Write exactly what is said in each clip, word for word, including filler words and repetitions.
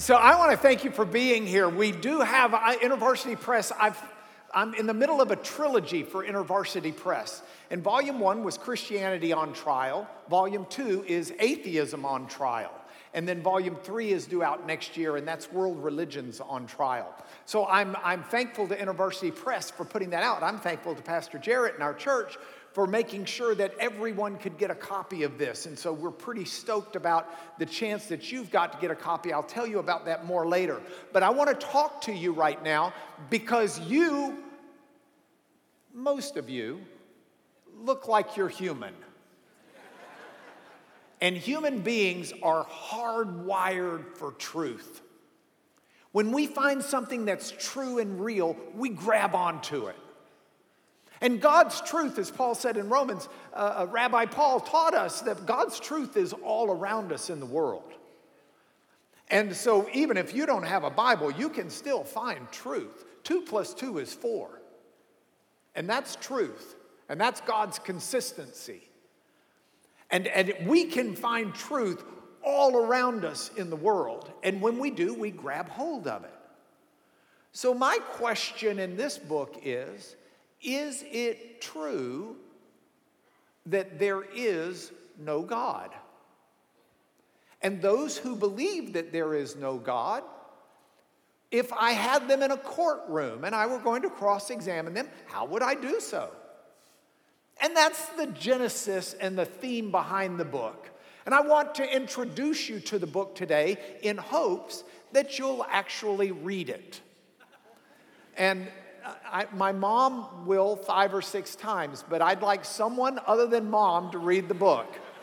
So I want to thank you for being here. We do have uh, InterVarsity Press. I've, I'm in the middle of a trilogy for InterVarsity Press. And volume one was Christianity on Trial. Volume two is Atheism on Trial. And then volume three is due out next year, and that's World Religions on Trial. So I'm, I'm thankful to InterVarsity Press for putting that out. I'm thankful to Pastor Jarrett and our church for making sure that everyone could get a copy of this. And so we're pretty stoked about the chance that you've got to get a copy. I'll tell you about that more later. But I want to talk to you right now because you, most of you, look like you're human. And human beings are hardwired for truth. When we find something that's true and real, we grab onto it. And God's truth, as Paul said in Romans, uh, Rabbi Paul taught us that God's truth is all around us in the world. And so even if you don't have a Bible, you can still find truth. Two plus two is four. And that's truth. And that's God's consistency. And, and we can find truth all around us in the world. And when we do, we grab hold of it. So my question in this book is, is it true that there is no God? And those who believe that there is no God, if I had them in a courtroom and I were going to cross-examine them, how would I do so? And that's the genesis and the theme behind the book. And I want to introduce you to the book today in hopes that you'll actually read it. And I, my mom will five or six times, but I'd like someone other than mom to read the book.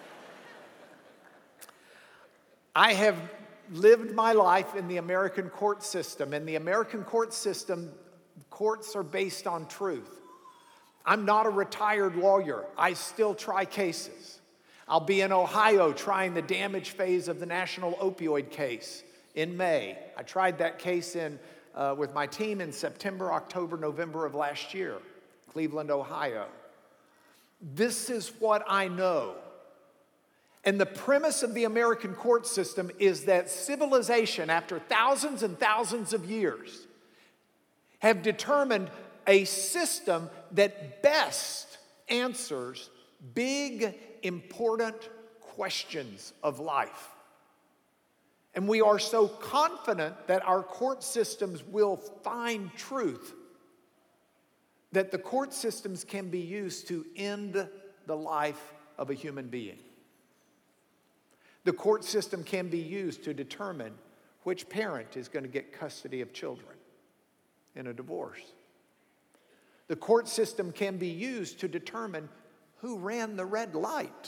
I have lived my life in the American court system. In the American court system, courts are based on truth. I'm not a retired lawyer. I still try cases. I'll be in Ohio trying the damage phase of the national opioid case in May. I tried that case in Uh, with my team in September, October, November of last year, Cleveland, Ohio. This is what I know. And the premise of the American court system is that civilization, after thousands and thousands of years, have determined a system that best answers big, important questions of life. And we are so confident that our court systems will find truth that the court systems can be used to end the life of a human being. The court system can be used to determine which parent is going to get custody of children in a divorce. The court system can be used to determine who ran the red light.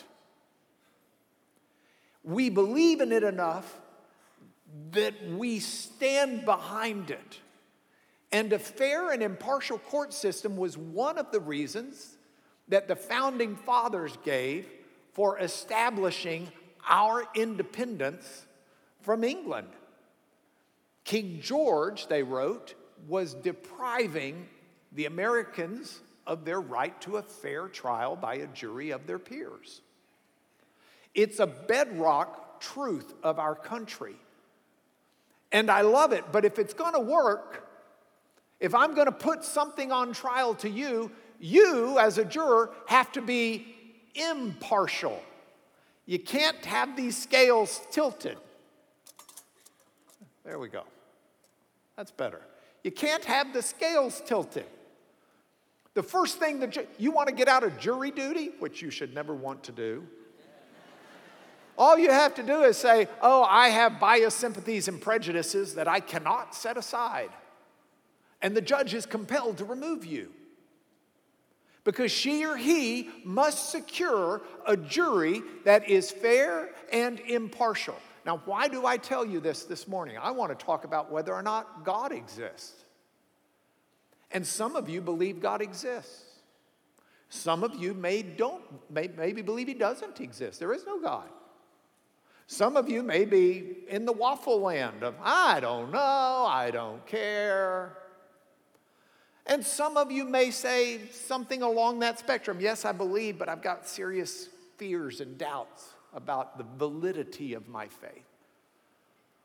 We believe in it enough that we stand behind it. And a fair and impartial court system was one of the reasons that the founding fathers gave for establishing our independence from England. King George, they wrote, was depriving the Americans of their right to a fair trial by a jury of their peers. It's a bedrock truth of our country. And I love it, but if it's going to work, if I'm going to put something on trial to you, you as a juror have to be impartial. You can't have these scales tilted. There we go. That's better. You can't have the scales tilted. The first thing that you, you want to get out of jury duty, which you should never want to do, all you have to do is say, oh, I have bias, sympathies, and prejudices that I cannot set aside. And the judge is compelled to remove you. Because she or he must secure a jury that is fair and impartial. Now, why do I tell you this this morning? I want to talk about whether or not God exists. And some of you believe God exists. Some of you may don't, may, maybe believe he doesn't exist. There is no God. Some of you may be in the waffle land of, I don't know, I don't care. And some of you may say something along that spectrum. Yes, I believe, but I've got serious fears and doubts about the validity of my faith.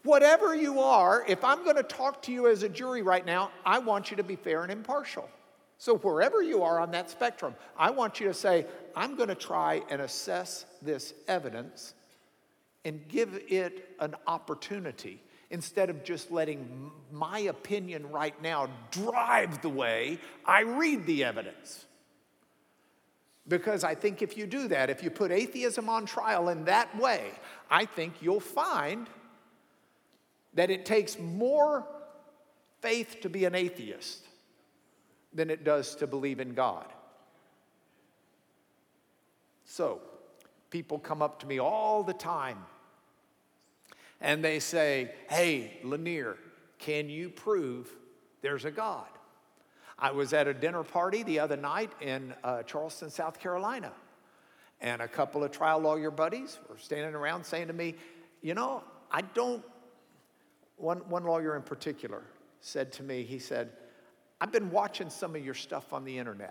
Whatever you are, if I'm going to talk to you as a jury right now, I want you to be fair and impartial. So wherever you are on that spectrum, I want you to say, I'm going to try and assess this evidence and give it an opportunity instead of just letting my opinion right now drive the way I read the evidence. Because I think if you do that, if you put atheism on trial in that way, I think you'll find that it takes more faith to be an atheist than it does to believe in God. So, people come up to me all the time and they say, hey, Lanier, can you prove there's a God? I was at a dinner party the other night in uh, Charleston, South Carolina, and a couple of trial lawyer buddies were standing around saying to me, you know, I don't, one, one lawyer in particular said to me, he said, I've been watching some of your stuff on the internet.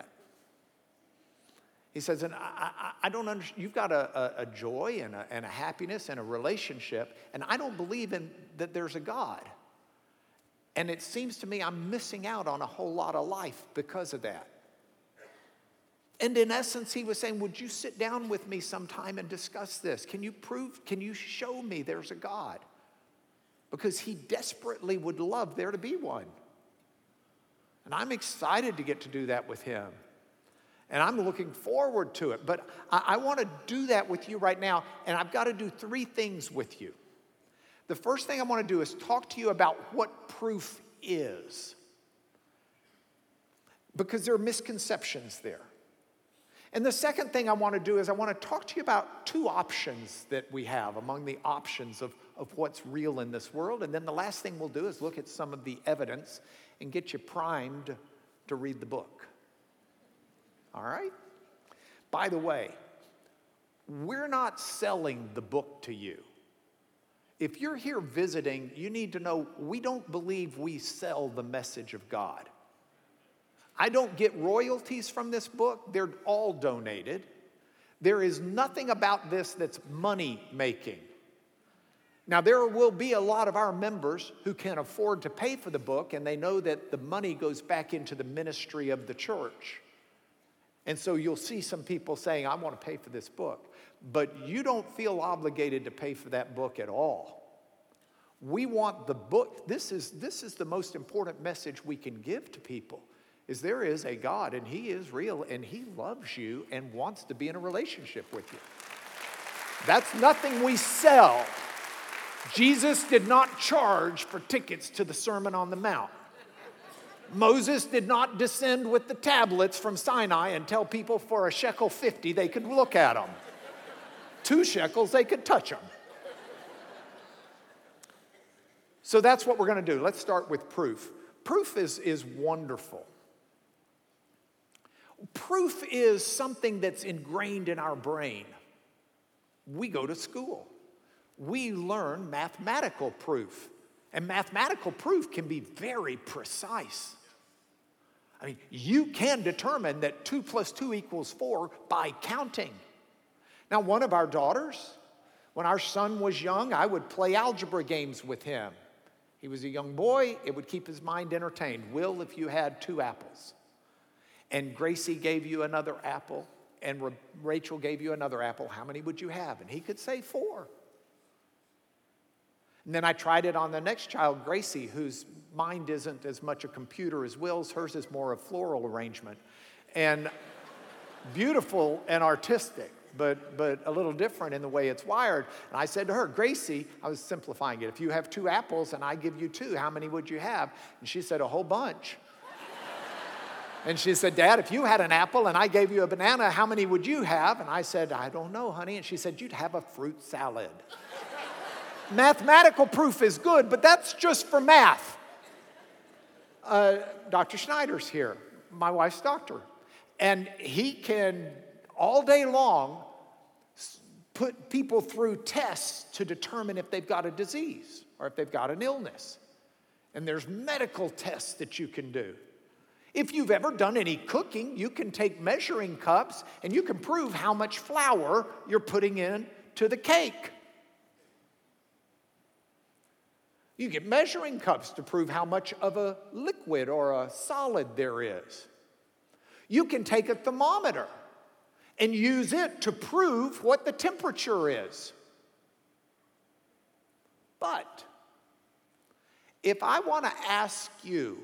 He says, and I, I, I don't understand, you've got a, a, a joy and a, and a happiness and a relationship, and I don't believe in that there's a God. And it seems to me I'm missing out on a whole lot of life because of that. And in essence, he was saying, would you sit down with me sometime and discuss this? Can you prove, can you show me there's a God? Because he desperately would love there to be one. And I'm excited to get to do that with him. And I'm looking forward to it. But I, I want to do that with you right now. And I've got to do three things with you. The first thing I want to do is talk to you about what proof is. Because there are misconceptions there. And the second thing I want to do is I want to talk to you about two options that we have among the options of, of what's real in this world. And then the last thing we'll do is look at some of the evidence and get you primed to read the book. All right? By the way, we're not selling the book to you. If you're here visiting, you need to know we don't believe we sell the message of God. I don't get royalties from this book. They're all donated. There is nothing about this that's money-making. Now, there will be a lot of our members who can afford to pay for the book, and they know that the money goes back into the ministry of the church. And so you'll see some people saying, I want to pay for this book. But you don't feel obligated to pay for that book at all. We want the book. This is, this is the most important message we can give to people, is there is a God, and he is real, and he loves you and wants to be in a relationship with you. That's nothing we sell. Jesus did not charge for tickets to the Sermon on the Mount. Moses did not descend with the tablets from Sinai and tell people for a shekel fifty they could look at them. Two shekels, they could touch them. So that's what we're going to do. Let's start with proof. Proof is, is wonderful. Proof is something that's ingrained in our brain. We go to school. We learn mathematical proof. And mathematical proof can be very precise. I mean, you can determine that two plus two equals four by counting. Now, one of our daughters, when our son was young, I would play algebra games with him. He was a young boy. It would keep his mind entertained. Will, if you had two apples, and Gracie gave you another apple, and Rachel gave you another apple, how many would you have? And he could say four. And then I tried it on the next child, Gracie, whose mind isn't as much a computer as Will's. Hers is more a floral arrangement. And beautiful and artistic, but, but a little different in the way it's wired. And I said to her, Gracie, I was simplifying it, if you have two apples and I give you two, how many would you have? And she said, a whole bunch. And she said, Dad, if you had an apple and I gave you a banana, how many would you have? And I said, I don't know, honey. And she said, you'd have a fruit salad. Mathematical proof is good, but that's just for math. Uh, Doctor Schneider's here, my wife's doctor. And he can, all day long, put people through tests to determine if they've got a disease or if they've got an illness. And there's medical tests that you can do. If you've ever done any cooking, you can take measuring cups and you can prove how much flour you're putting in to the cake. You get measuring cups to prove how much of a liquid or a solid there is. You can take a thermometer and use it to prove what the temperature is. But if I want to ask you,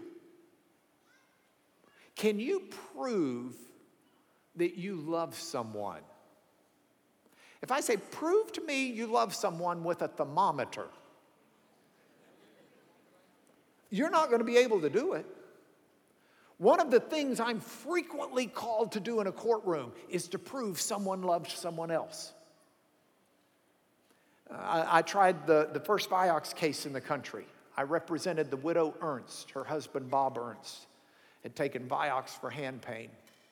can you prove that you love someone? If I say, prove to me you love someone with a thermometer, you're not going to be able to do it. One of the things I'm frequently called to do in a courtroom is to prove someone loves someone else. Uh, I, I tried the, the first Vioxx case in the country. I represented the widow Ernst. Her husband, Bob Ernst, had taken Vioxx for hand pain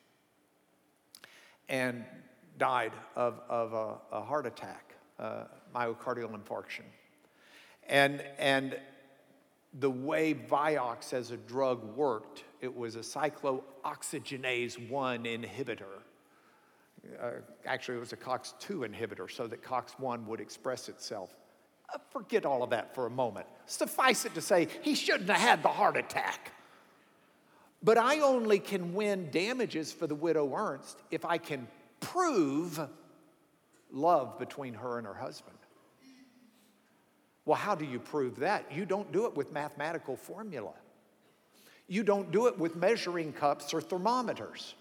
and died of, of a, a heart attack, uh, myocardial infarction. And, and the way Vioxx as a drug worked, it was a cyclooxygenase one inhibitor. Uh, actually, it was a COX two inhibitor so that COX one would express itself. Uh, forget all of that for a moment. Suffice it to say, he shouldn't have had the heart attack. But I only can win damages for the widow Ernst if I can prove love between her and her husband. Well, how do you prove that? You don't do it with mathematical formula. You don't do it with measuring cups or thermometers.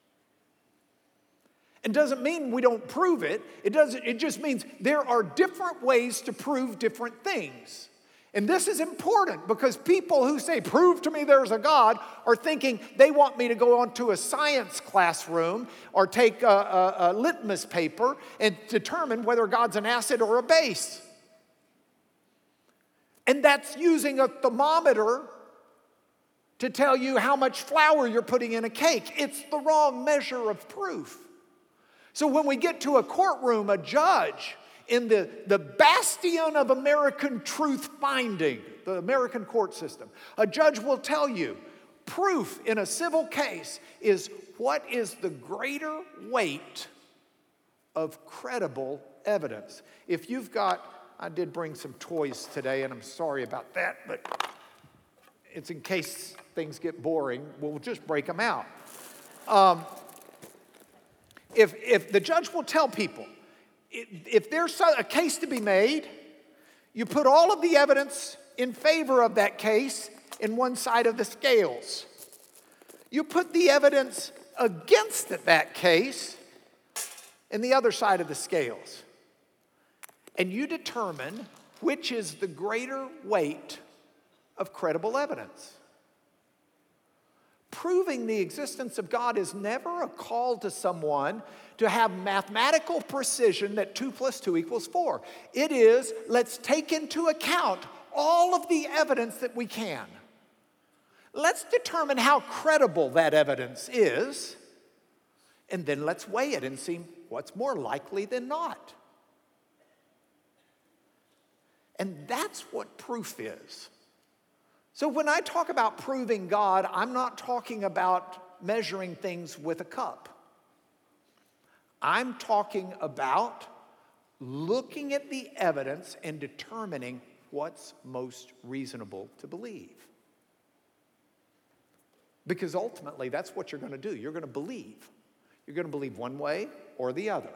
It doesn't mean we don't prove it. It doesn't, it just means there are different ways to prove different things. And this is important because people who say, prove to me there's a God, are thinking they want me to go onto a science classroom or take a, a, a litmus paper and determine whether God's an acid or a base. And that's using a thermometer to tell you how much flour you're putting in a cake. It's the wrong measure of proof. So when we get to a courtroom, a judge in the, the bastion of American truth finding, the American court system, a judge will tell you proof in a civil case is what is the greater weight of credible evidence. If you've got, I did bring some toys today, and I'm sorry about that, but it's in case things get boring, we'll just break them out. Um, if, if the judge will tell people, if there's a case to be made, you put all of the evidence in favor of that case in one side of the scales. You put the evidence against that case in the other side of the scales. And you determine which is the greater weight of credible evidence. Proving the existence of God is never a call to someone to have mathematical precision that two plus two equals four. It is, let's take into account all of the evidence that we can. Let's determine how credible that evidence is, and then let's weigh it and see what's more likely than not. And that's what proof is. So when I talk about proving God, I'm not talking about measuring things with a cup. I'm talking about looking at the evidence and determining what's most reasonable to believe. Because ultimately, that's what you're going to do. You're going to believe. You're going to believe one way or the other.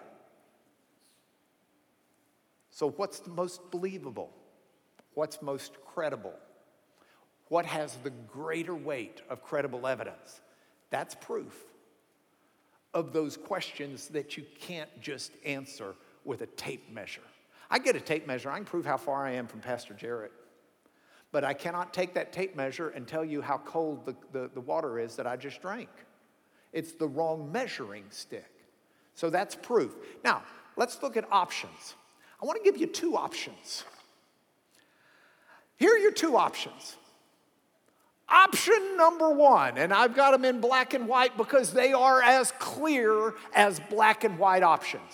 So what's the most believable? What's most credible? What has the greater weight of credible evidence? That's proof of those questions that you can't just answer with a tape measure. I get a tape measure. I can prove how far I am from Pastor Jarrett. But I cannot take that tape measure and tell you how cold the, the, the water is that I just drank. It's the wrong measuring stick. So that's proof. Now, let's look at options. I want to give you two options. Here are your two options. Option number one, and I've got them in black and white because they are as clear as black and white options.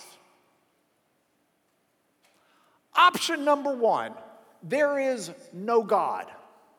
Option number one, there is no God.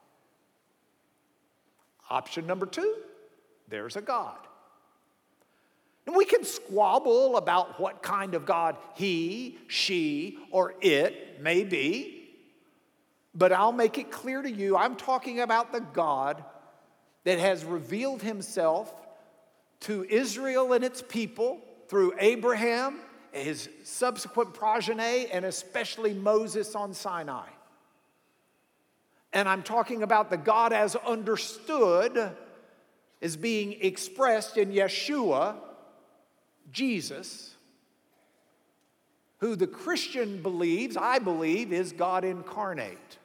Option number two, there's a God. And we can squabble about what kind of God he, she, or it may be. But I'll make it clear to you, I'm talking about the God that has revealed himself to Israel and its people through Abraham, his subsequent progeny, and especially Moses on Sinai. And I'm talking about the God as understood as being expressed in Yeshua, Jesus, who the Christian believes, I believe, is God incarnate.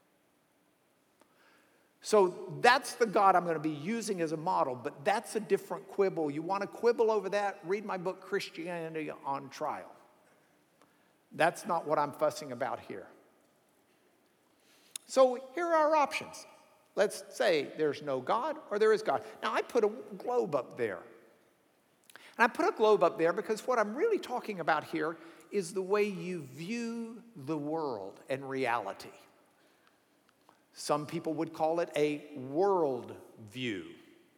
So that's the God I'm going to be using as a model, but that's a different quibble. You want to quibble over that? Read my book, Christianity on Trial. That's not what I'm fussing about here. So here are our options. Let's say there's no God or there is God. Now, I put a globe up there. And I put a globe up there because what I'm really talking about here is the way you view the world and reality. Some people would call it a world view.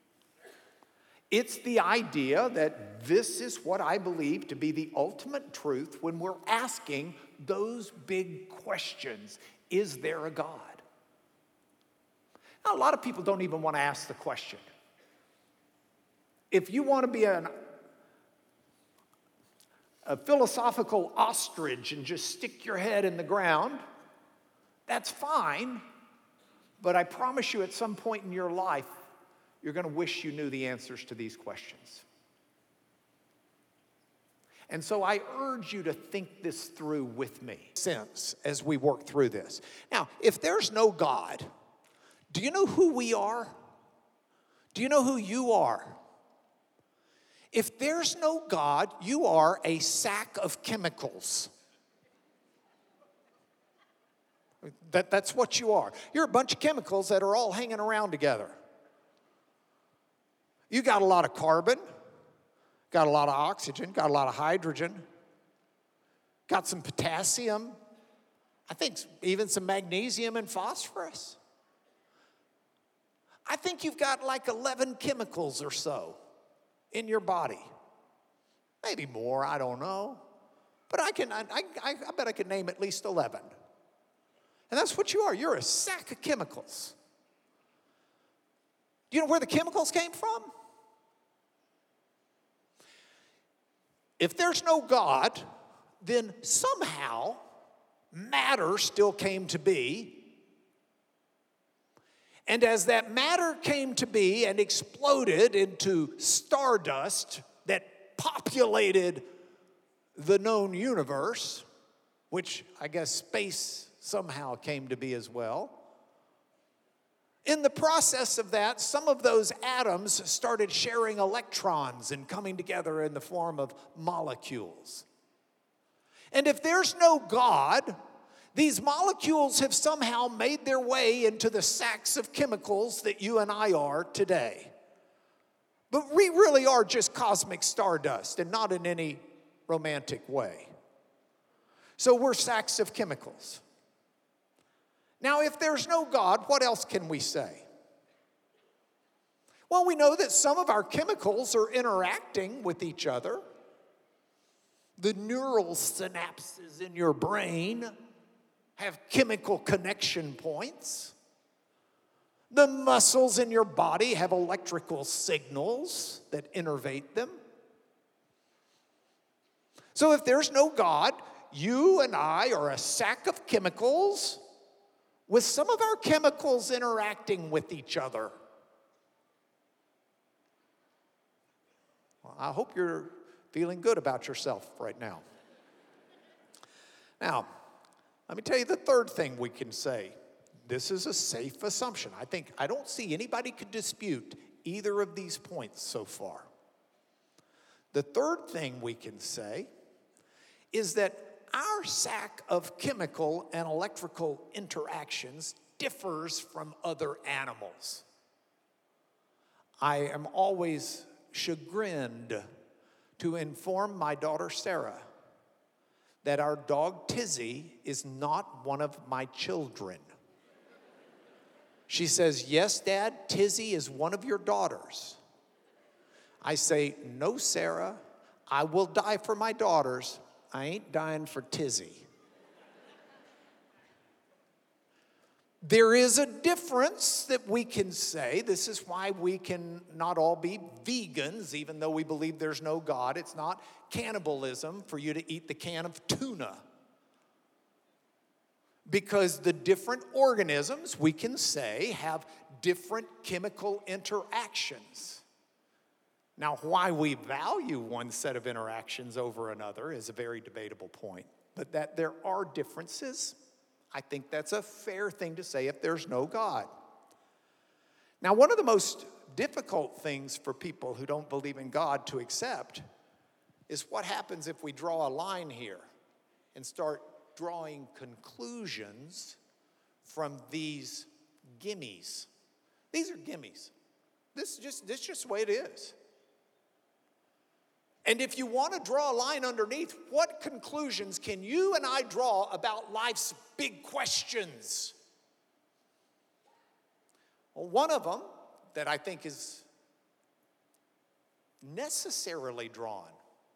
It's the idea that this is what I believe to be the ultimate truth when we're asking those big questions. Is there a God? Now, a lot of people don't even want to ask the question. If you want to be an, a philosophical ostrich and just stick your head in the ground, that's fine. But I promise you, at some point in your life, you're going to wish you knew the answers to these questions. And so I urge you to think this through with me. Sense as we work through this. Now, if there's no God, do you know who we are? Do you know who you are? If there's no God, you are a sack of chemicals. That, that's what you are. You're a bunch of chemicals that are all hanging around together. You got a lot of carbon, got a lot of oxygen, got a lot of hydrogen, got some potassium, I think even some magnesium and phosphorus. I think you've got like eleven chemicals or so in your body. Maybe more, I don't know. But I can, I, I, I bet I could name at least eleven. And that's what you are. You're a sack of chemicals. Do you know where the chemicals came from? If there's no God, then somehow matter still came to be. And as that matter came to be and exploded into stardust that populated the known universe, which I guess space somehow came to be as well. In the process of that, some of those atoms started sharing electrons and coming together in the form of molecules. And if there's no God, these molecules have somehow made their way into the sacks of chemicals that you and I are today. But we really are just cosmic stardust, and not in any romantic way. So we're sacks of chemicals. Now, if there's no God, what else can we say? Well, we know that some of our chemicals are interacting with each other. The neural synapses in your brain have chemical connection points. The muscles in your body have electrical signals that innervate them. So if there's no God, you and I are a sack of chemicals with some of our chemicals interacting with each other. Well, I hope you're feeling good about yourself right now. Now, let me tell you the third thing we can say. This is a safe assumption. I think, I don't see anybody could dispute either of these points so far. The third thing we can say is that our sack of chemical and electrical interactions differs from other animals. I am always chagrined to inform my daughter Sarah that our dog Tizzy is not one of my children. She says, "Yes, Dad, Tizzy is one of your daughters." I say, "No, Sarah, I will die for my daughters. I ain't dying for Tizzy." There is a difference that we can say. This is why we can not all be vegans, even though we believe there's no God. It's not cannibalism for you to eat the can of tuna. Because the different organisms, we can say, have different chemical interactions. Now, why we value one set of interactions over another is a very debatable point. But that there are differences, I think that's a fair thing to say if there's no God. Now, one of the most difficult things for people who don't believe in God to accept is what happens if we draw a line here and start drawing conclusions from these gimmies. These are gimmies. This is just, this is just the way it is. And if you want to draw a line underneath, what conclusions can you and I draw about life's big questions? Well, one of them that I think is necessarily drawn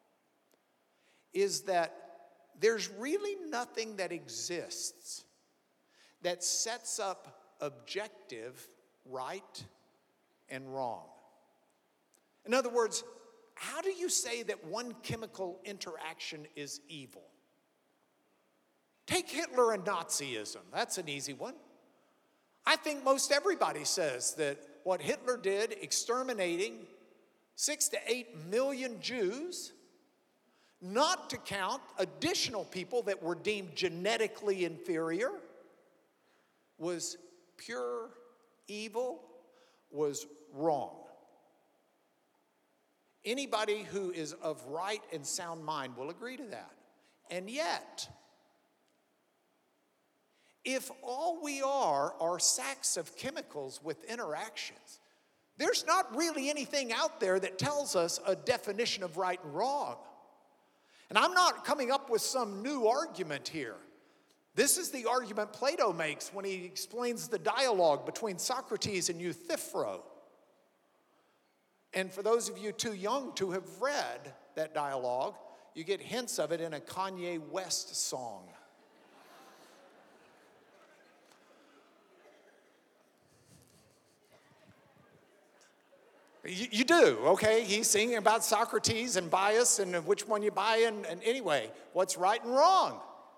is that there's really nothing that exists that sets up objective right and wrong. In other words, how do you say that one chemical interaction is evil? Take Hitler and Nazism. That's an easy one. I think most everybody says that what Hitler did, exterminating six to eight million Jews, not to count additional people that were deemed genetically inferior, was pure evil, was wrong. Anybody who is of right and sound mind will agree to that. And yet, if all we are are sacks of chemicals with interactions, there's not really anything out there that tells us a definition of right and wrong. And I'm not coming up with some new argument here. This is the argument Plato makes when he explains the dialogue between Socrates and Euthyphro. And for those of you too young to have read that dialogue, you get hints of it in a Kanye West song. You, you do, okay? He's singing about Socrates and bias and which one you buy, and, and anyway, what's right and wrong.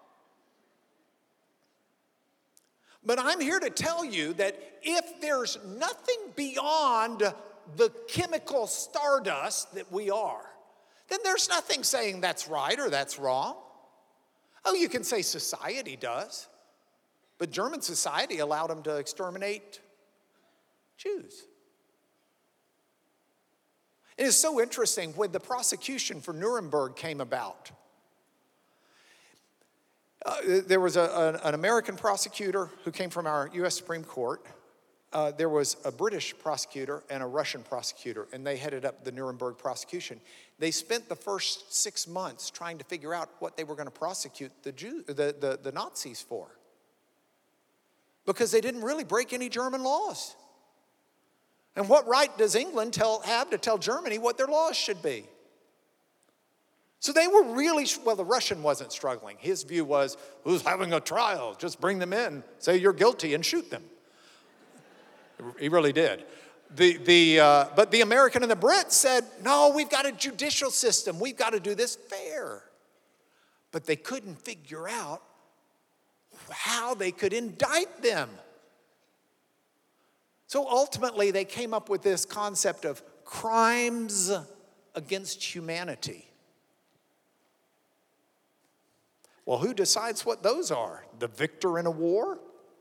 But I'm here to tell you that if there's nothing beyond the chemical stardust that we are, then there's nothing saying that's right or that's wrong. Oh, you can say society does, but German society allowed them to exterminate Jews. It is so interesting when the prosecution for Nuremberg came about. Uh, there was a, a, an American prosecutor who came from our U S Supreme Court. Uh, there was a British prosecutor and a Russian prosecutor, and they headed up the Nuremberg prosecution. They spent the first six months trying to figure out what they were going to prosecute the, Jew, the, the, the Nazis for, because they didn't really break any German laws. And what right does England tell, have to tell Germany what their laws should be? So they were really, well, the Russian wasn't struggling. His view was, who's having a trial? Just bring them in, say you're guilty, and shoot them. He really did. The, the, uh, but the American and the Brit said, no, we've got a judicial system. We've got to do this fair. But they couldn't figure out how they could indict them. So ultimately, they came up with this concept of crimes against humanity. Well, who decides what those are? The victor in a war?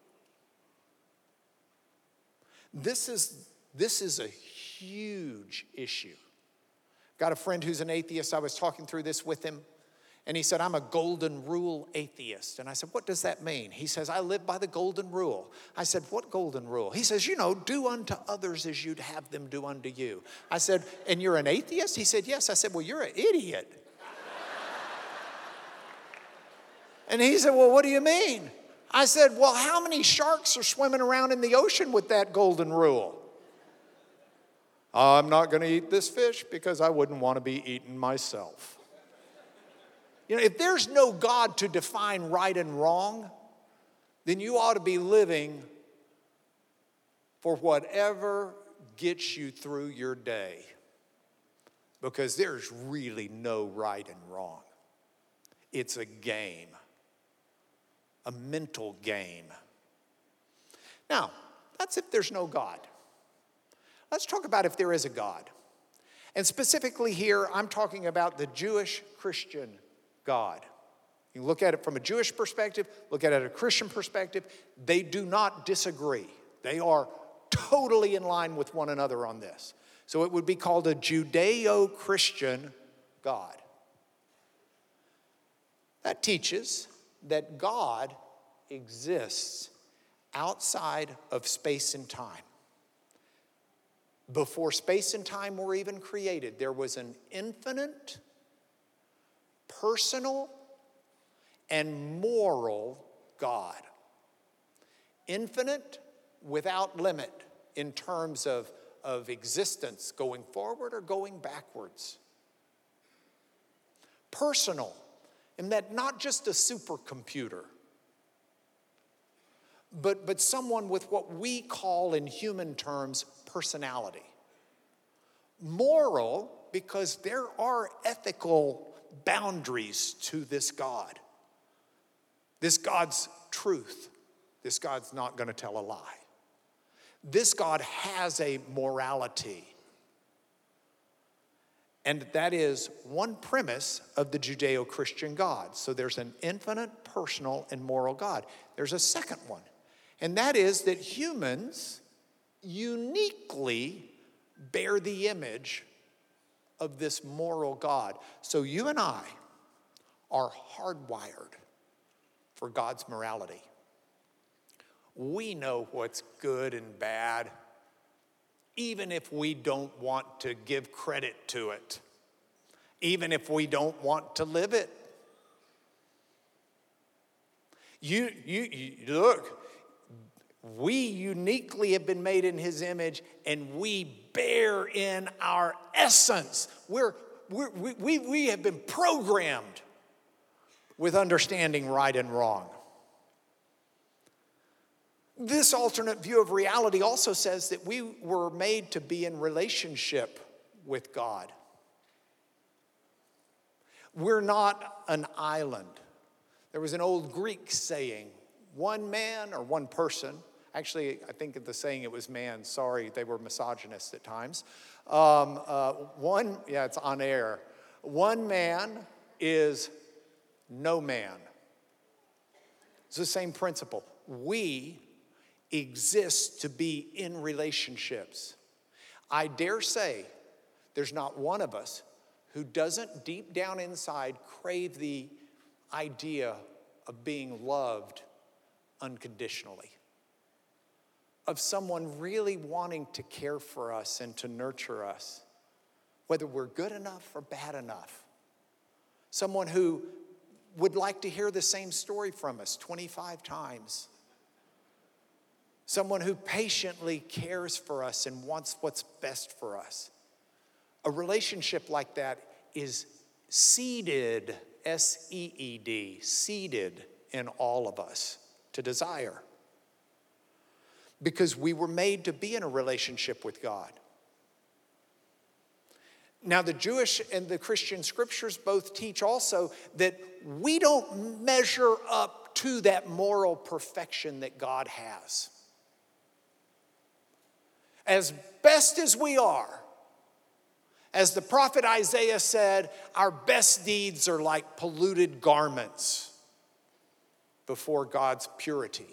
This is, this is a huge issue. Got a friend who's an atheist. I was talking through this with him. And he said, I'm a golden rule atheist. And I said, what does that mean? He says, I live by the golden rule. I said, what golden rule? He says, you know, do unto others as you'd have them do unto you. I said, and you're an atheist? He said, yes. I said, well, you're an idiot. And he said, well, what do you mean? I said, well, how many sharks are swimming around in the ocean with that golden rule? I'm not going to eat this fish because I wouldn't want to be eaten myself. You know, if there's no God to define right and wrong, then you ought to be living for whatever gets you through your day, because there's really no right and wrong. It's a game, a mental game. Now, that's if there's no God. Let's talk about if there is a God. And specifically here, I'm talking about the Jewish Christian God. You look at it from a Jewish perspective, look at it at a Christian perspective. They do not disagree. They are totally in line with one another on this. So it would be called a Judeo-Christian God. That teaches that God exists outside of space and time. Before space and time were even created, there was an infinite, personal, and moral God. Infinite, without limit, in terms of, of existence, going forward or going backwards. Personal, in that not just a supercomputer, but, but someone with what we call in human terms personality. Moral, because there are ethical boundaries to this God. This God's truth. This God's not going to tell a lie. This God has a morality. And that is one premise of the Judeo-Christian God. So there's an infinite, personal, and moral God. There's a second one. And that is that humans uniquely bear the image of this moral God. So you and I are hardwired for God's morality. We know what's good and bad, even if we don't want to give credit to it, even if we don't want to live it. You, you, you look, we uniquely have been made in his image, and we bear in our essence. We're, we're, we, we, we have been programmed with understanding right and wrong. This alternate view of reality also says that we were made to be in relationship with God. We're not an island. There was an old Greek saying, one man or one person, actually I think the saying it was man, sorry, they were misogynists at times. Um, uh, one, yeah, it's on air. One man is no man. It's the same principle. We exist to be in relationships. I dare say there's not one of us who doesn't deep down inside crave the idea of being loved unconditionally, of someone really wanting to care for us and to nurture us, whether we're good enough or bad enough. Someone who would like to hear the same story from us twenty-five times. Someone who patiently cares for us and wants what's best for us. A relationship like that is seeded, S E E D, seeded in all of us to desire. Because we were made to be in a relationship with God. Now, the Jewish and the Christian scriptures both teach also that we don't measure up to that moral perfection that God has. As best as we are, as the prophet Isaiah said, our best deeds are like polluted garments before God's purity.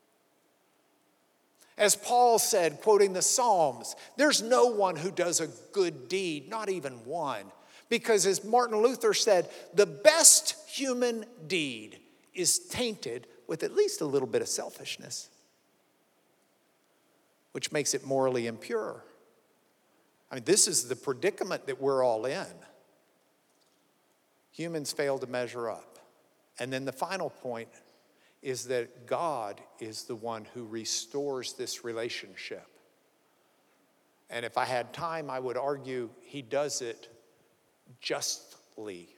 As Paul said, quoting the Psalms, there's no one who does a good deed, not even one. Because as Martin Luther said, the best human deed is tainted with at least a little bit of selfishness, which makes it morally impure. I mean, this is the predicament that we're all in. Humans fail to measure up. And then the final point is that God is the one who restores this relationship. And if I had time, I would argue he does it justly,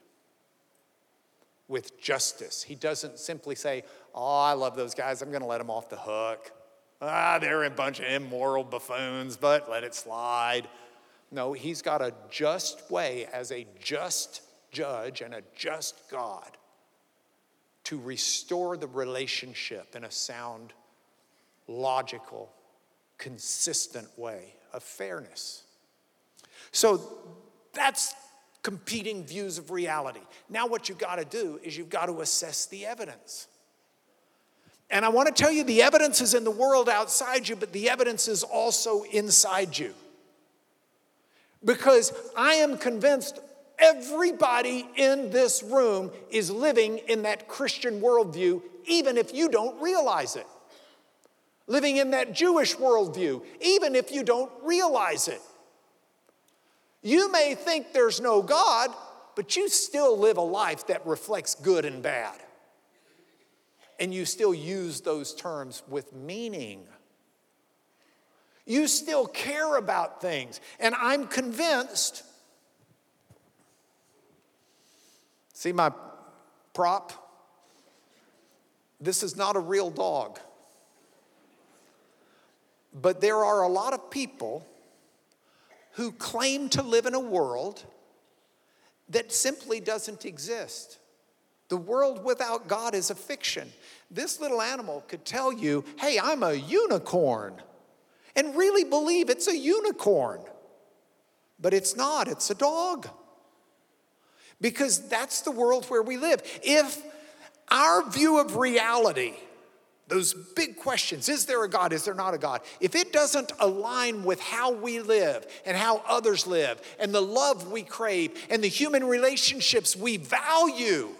with justice. He doesn't simply say, oh, I love those guys, I'm going to let them off the hook. Ah, they're a bunch of immoral buffoons, but let it slide. No, he's got a just way as a just judge and a just God to restore the relationship in a sound, logical, consistent way of fairness. So that's competing views of reality. Now what you've got to do is you've got to assess the evidence. And I want to tell you, the evidence is in the world outside you, but the evidence is also inside you. Because I am convinced everybody in this room is living in that Christian worldview, even if you don't realize it. Living in that Jewish worldview, even if you don't realize it. You may think there's no God, but you still live a life that reflects good and bad. And you still use those terms with meaning. You still care about things. And I'm convinced, see my prop? This is not a real dog. But there are a lot of people who claim to live in a world that simply doesn't exist. The world without God is a fiction. This little animal could tell you, hey, I'm a unicorn, and really believe it's a unicorn. But it's not, it's a dog. Because that's the world where we live. If our view of reality, those big questions, is there a God, is there not a God? If it doesn't align with how we live and how others live and the love we crave and the human relationships we value,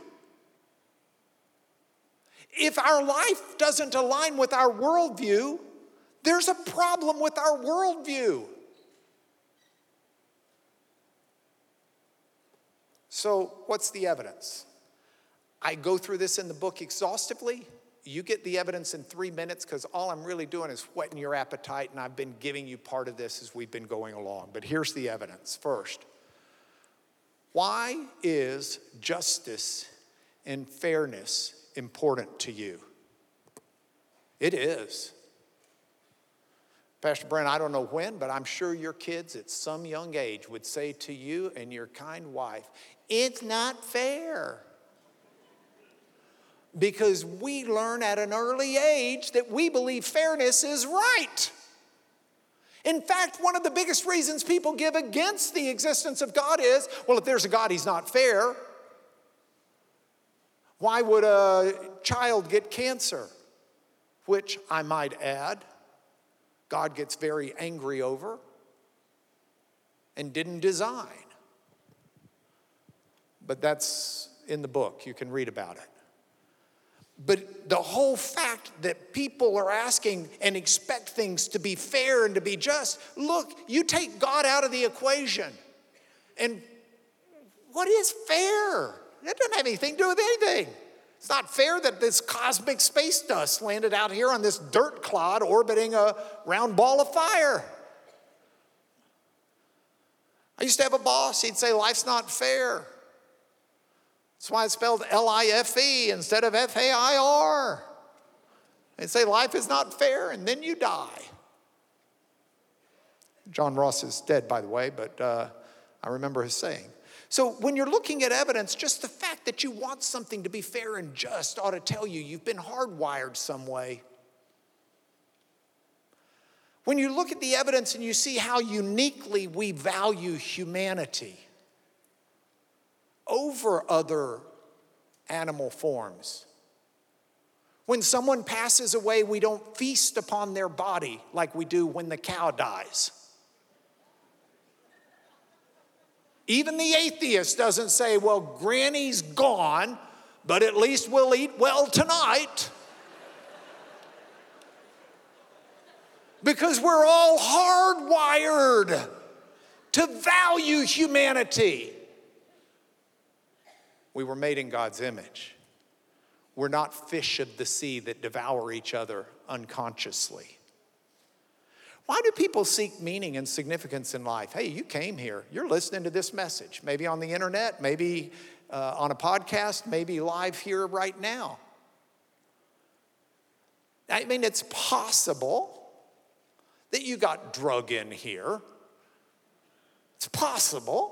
if our life doesn't align with our worldview, there's a problem with our worldview. So what's the evidence? I go through this in the book exhaustively. You get the evidence in three minutes because all I'm really doing is whetting your appetite, and I've been giving you part of this as we've been going along. But here's the evidence. First, why is justice and fairness important to you? It is. Pastor Brent, I don't know when, but I'm sure your kids at some young age would say to you and your kind wife, it's not fair. Because we learn at an early age that we believe fairness is right. In fact, one of the biggest reasons people give against the existence of God is, well, if there's a God, he's not fair. Why would a child get cancer? Which, I might add, God gets very angry over and didn't design. But that's in the book. You can read about it. But the whole fact that people are asking and expect things to be fair and to be just, look, you take God out of the equation. And what is fair? That doesn't have anything to do with anything. It's not fair that this cosmic space dust landed out here on this dirt clod orbiting a round ball of fire. I used to have a boss, he'd say, life's not fair. That's why it's spelled L I F E instead of F A I R. They'd say life is not fair, and then you die. John Ross is dead, by the way, but uh, I remember his saying. So when you're looking at evidence, just the fact that you want something to be fair and just ought to tell you you've been hardwired some way. When you look at the evidence and you see how uniquely we value humanity over other animal forms. When someone passes away, we don't feast upon their body like we do when the cow dies. Even the atheist doesn't say, well, Granny's gone, but at least we'll eat well tonight. Because we're all hardwired to value humanity. We were made in God's image. We're not fish of the sea that devour each other unconsciously. Why do people seek meaning and significance in life? Hey, you came here. You're listening to this message. Maybe on the internet, maybe uh, on a podcast, maybe live here right now. I mean, it's possible that you got drug in here. It's possible.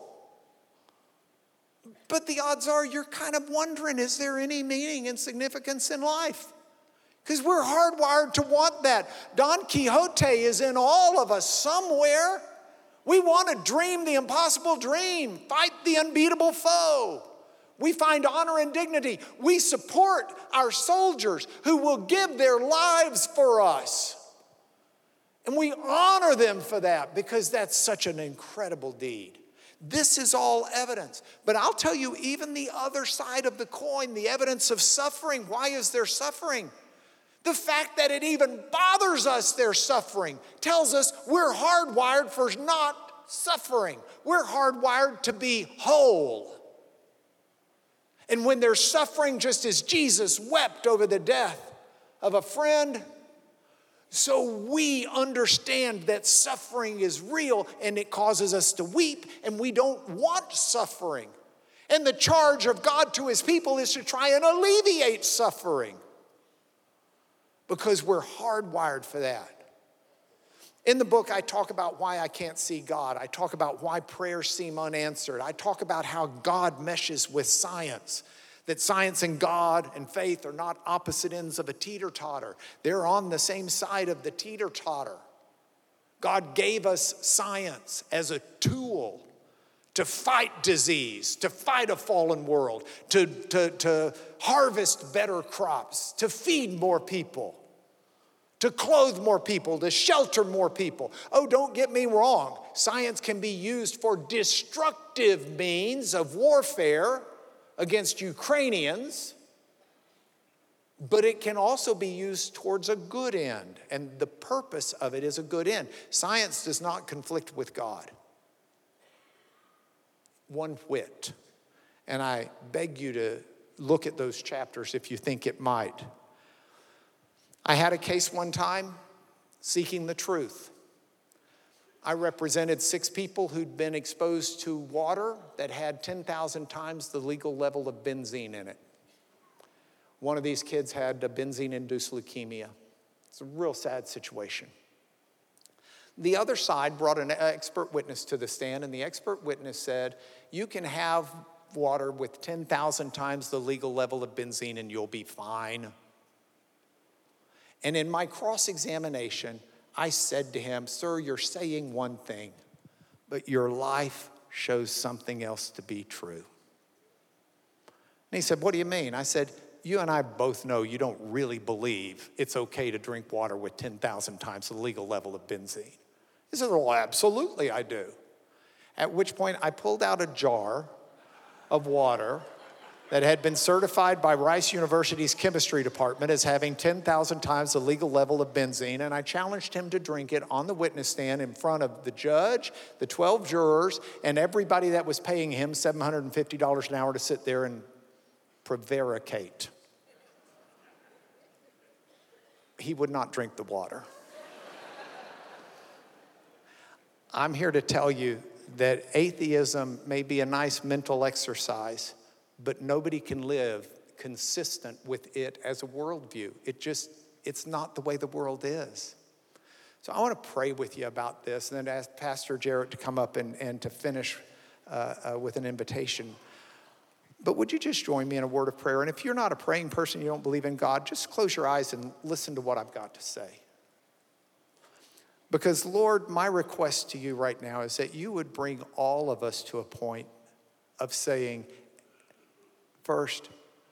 But the odds are you're kind of wondering, is there any meaning and significance in life? Because we're hardwired to want that. Don Quixote is in all of us somewhere. We want to dream the impossible dream, fight the unbeatable foe. We find honor and dignity. We support our soldiers who will give their lives for us. And we honor them for that because that's such an incredible deed. This is all evidence. But I'll tell you, even the other side of the coin, the evidence of suffering. Why is there suffering? The fact that it even bothers us, their suffering, tells us we're hardwired for not suffering. We're hardwired to be whole. And when there's suffering, just as Jesus wept over the death of a friend, so we understand that suffering is real and it causes us to weep, and we don't want suffering. And the charge of God to his people is to try and alleviate suffering because we're hardwired for that. In the book, I talk about why I can't see God. I talk about why prayers seem unanswered. I talk about how God meshes with science, that science and God and faith are not opposite ends of a teeter-totter. They're on the same side of the teeter-totter. God gave us science as a tool to fight disease, to fight a fallen world, to, to, to harvest better crops, to feed more people, to clothe more people, to shelter more people. Oh, don't get me wrong. Science can be used for destructive means of warfare against Ukrainians, but it can also be used towards a good end, and the purpose of it is a good end. Science does not conflict with God one whit, and I beg you to look at those chapters if you think it might. I had a case one time seeking the truth. I represented six people who'd been exposed to water that had ten thousand times the legal level of benzene in it. One of these kids had a benzene-induced leukemia. It's a real sad situation. The other side brought an expert witness to the stand, and the expert witness said, you can have water with ten thousand times the legal level of benzene and you'll be fine. And in my cross-examination, I said to him, sir, you're saying one thing, but your life shows something else to be true. And he said, what do you mean? I said, you and I both know you don't really believe it's okay to drink water with ten thousand times the legal level of benzene. He said, well, absolutely I do. At which point I pulled out a jar of water that had been certified by Rice University's chemistry department as having ten thousand times the legal level of benzene, and I challenged him to drink it on the witness stand in front of the judge, the twelve jurors, and everybody that was paying him seven hundred fifty dollars an hour to sit there and prevaricate. He would not drink the water. I'm here to tell you that atheism may be a nice mental exercise, but nobody can live consistent with it as a worldview. It just, it's not the way the world is. So I want to pray with you about this and then ask Pastor Jarrett to come up and, and to finish uh, uh, with an invitation. But would you just join me in a word of prayer? And if you're not a praying person, you don't believe in God, just close your eyes and listen to what I've got to say. Because, Lord, my request to you right now is that you would bring all of us to a point of saying, first,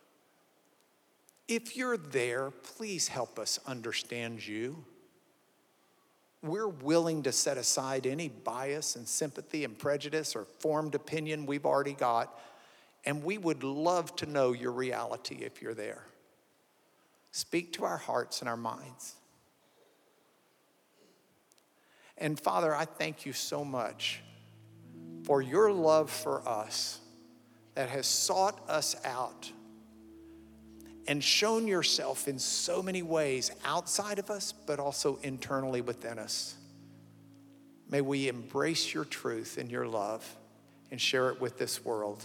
if you're there, please help us understand you. We're willing to set aside any bias and sympathy and prejudice or formed opinion we've already got, and we would love to know your reality if you're there. Speak to our hearts and our minds. And Father, I thank you so much for your love for us that has sought us out and shown yourself in so many ways outside of us, but also internally within us. May we embrace your truth and your love and share it with this world.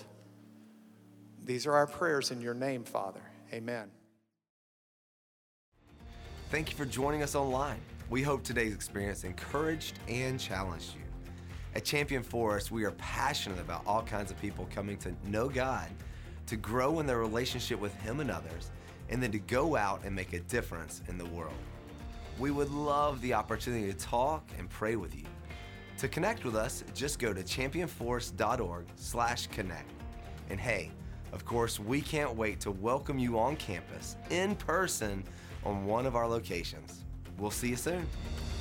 These are our prayers in your name, Father. Amen. Thank you for joining us online. We hope today's experience encouraged and challenged you. At Champion Forest, we are passionate about all kinds of people coming to know God, to grow in their relationship with Him and others, and then to go out and make a difference in the world. We would love the opportunity to talk and pray with you. To connect with us, just go to championforest.org slash connect. And hey, of course, we can't wait to welcome you on campus, in person, on one of our locations. We'll see you soon.